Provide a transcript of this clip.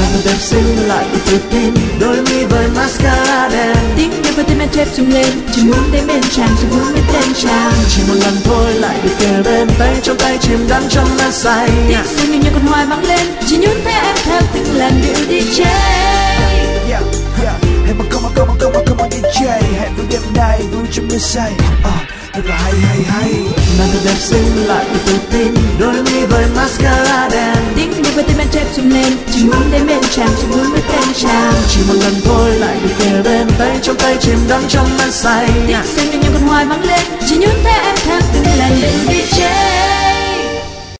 Nàng thật đẹp xinh lại thật tự tin, đôi mi với mascara đen. Tiếng nhạc và tim em chép rung lên, chỉ muốn đến bên chàng, chỉ muốn biết tên chàng. Chỉ một lần thôi lại được kề bên, tay trong tay chìm đắm trong men say. Tiếng say như con hoài vang lên, chỉ nhún theo em theo từng làn điệu DJ. Hãy mà come on DJ, hãy với đêm nay vui trong men say. Thật là hay. Nàng thật đẹp xinh lại thật tự tin, đôi mi với mascara đen. Tiếng nhạc và tim em chép rung lên, chỉ muốn đến bên chàng, chỉ muốn biết tên chàng. Chỉ một lần thôi lại được kề bên, tay trong tay chìm đắm trong men say. Tiếng say như con hoài vang lên, chỉ nhún theo em theo từng làn điệu DJ.